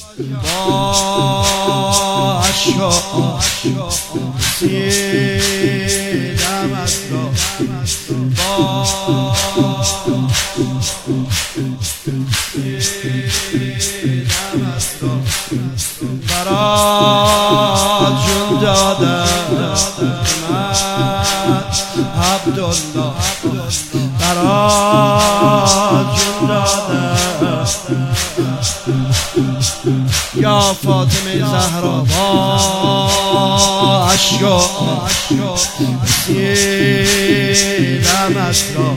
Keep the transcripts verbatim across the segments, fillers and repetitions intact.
با اشکا سیدم از را با سیدم از را برات جون دادم من عبدالله برات جون دادم یا فاطمه زهرا با اشکا سیدم از را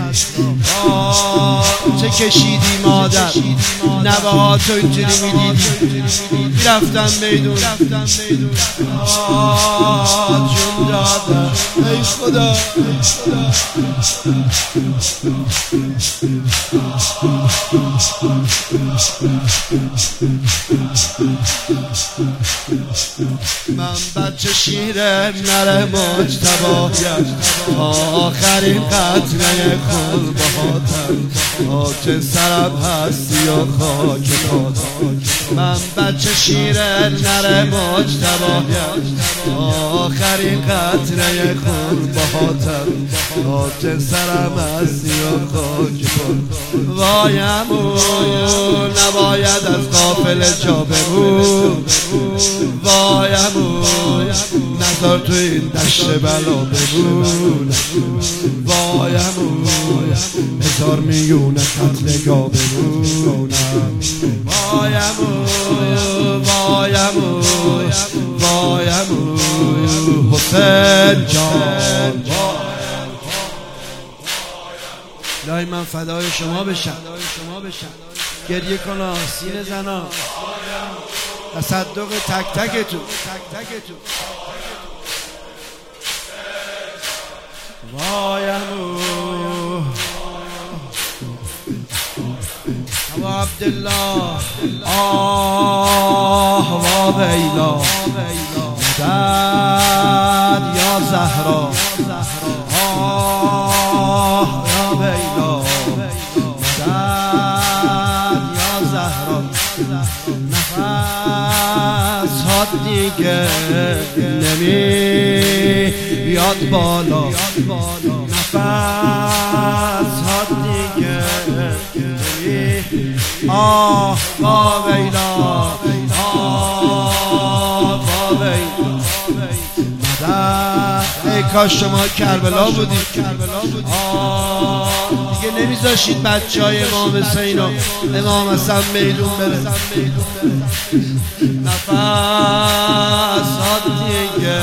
چه کشیدی مادر نوه ها تو اینجوری میدیدی رفتم میدون جون دادم ای خدا من بچه شیر نر مجتبایم آخرین قطره خون بهاتم خاک سرم هستی و خاک پاتم من بچه شیر نر مجتبایم آخرین قطره خون بهاتم خاک سرم هستی و خاک پاتم وایمون نباید از قافل جا بمون وایمون نظر تو این دشت بلا بمون وایمون هزار میون قتلگاه بمونم وایمون وایمون وایمون حسین جان لای من فدای شما بشم گریه کنا سینه زنا تصدق تک تک تو وایمو ابو عبدالله آه و ویلا مدد یا زهرا آه یا ویلا مدد یا زهرا نفس ها دیگه نمی بیاد بالا نفس ها دیگه نمی آه با ویلا آه با ویلا مدد ای کاش شما کربلا بودید آه دیگه نمیذاشید بچه های امام حسین و امام حسن میدون بره نفس ها دیگه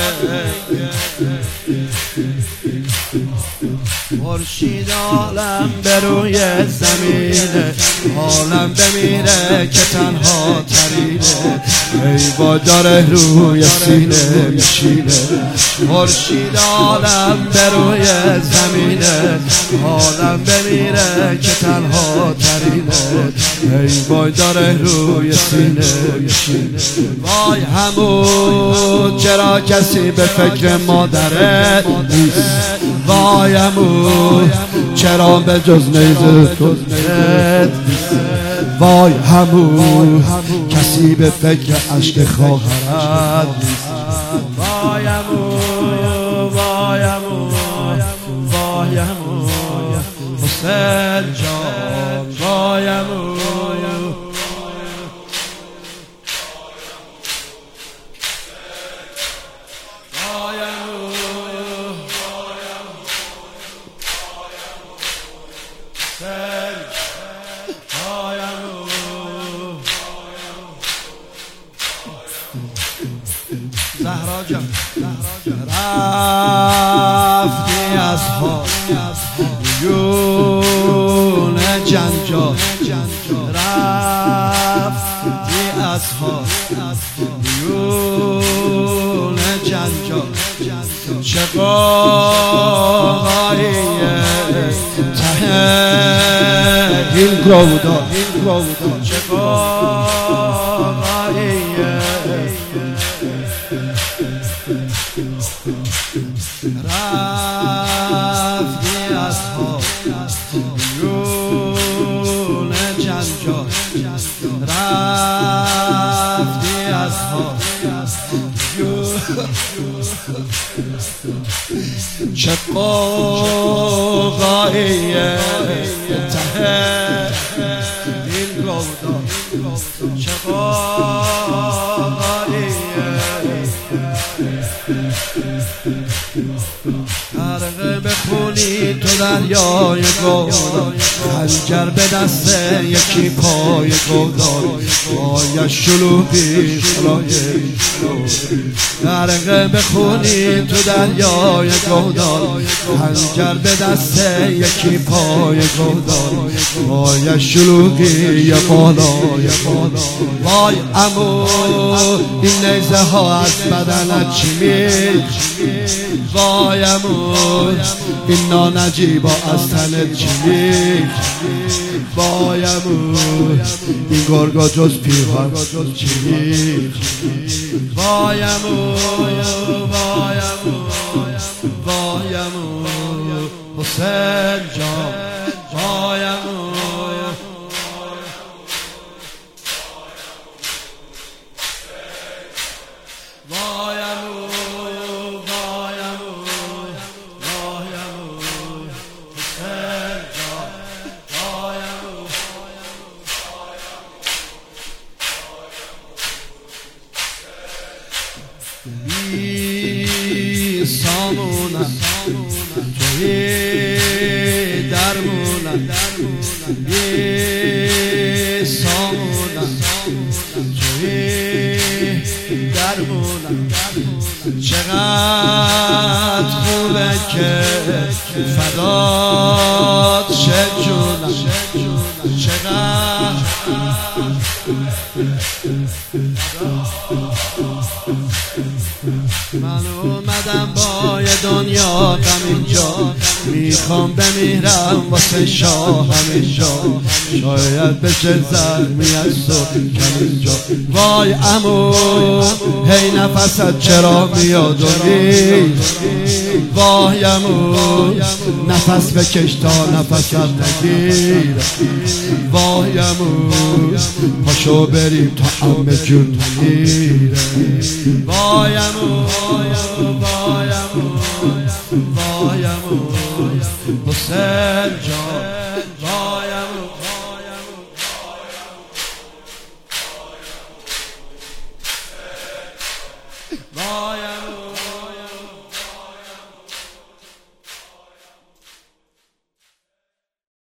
خورشید عالم به روی زمینه عالم بمیره که تنها ترینه ای با داره روی سینه میشینه خورشید عالم به روی زمینه عالم بمیره که تنها ترینه ای با داره روی سینه میشینه وای همون چرا کسی به فکر مادره نیست وای همون چرا به جز نیزه توزنت وای همون کسی به فکر عشق خواهرت نیست وای همون وای همون وای همون حسین جان وای همون زهرا جان رفتی از ها یون جنجا رفتی از ها یون جنجا چه قایه ته این گودا چه قایه رفتی از ها یون جنجا رفتی چه قوقاییه ته این گودال، چه قوقاییه غرقه بخونی تو دریای گودال، خنجر به دست یکی پای گودال، پای شلوغی خلای غرقه بخونی تو دریای گودال، خنجر به دست یکی پای گودال، پای شلوغی یا بالای بالا. وای عمو این نیزه ها از بدنت چی می‌چی؟ وای عمو این نانجیبا از تنت چی می‌چی؟ وای عمو این گرگا جز پیرهن چی می‌چی؟ وای عمو وای عمو وای عمو حسین جان، وای عمو وای عمو وای عمو وای عمو حسین جان، وای عمو بی سامونم توی درمونم، بی سامونم توی درمونم. چقدر خوبه که فدات شه جونم، چقدر من اومدم با یه دنیا غم اینجا، میخوام بمیرم واسه شاه همینجا، شاید بشه زخمی از تو کم اینجا. وای عمو هی نفست چرا میاد و میره؟ وای عمو نفس بکش تا نفست نگیر. وای عمو پاشو بریم تا عمه جون میره. وای عمو وای عمو وای عمو حسین جان.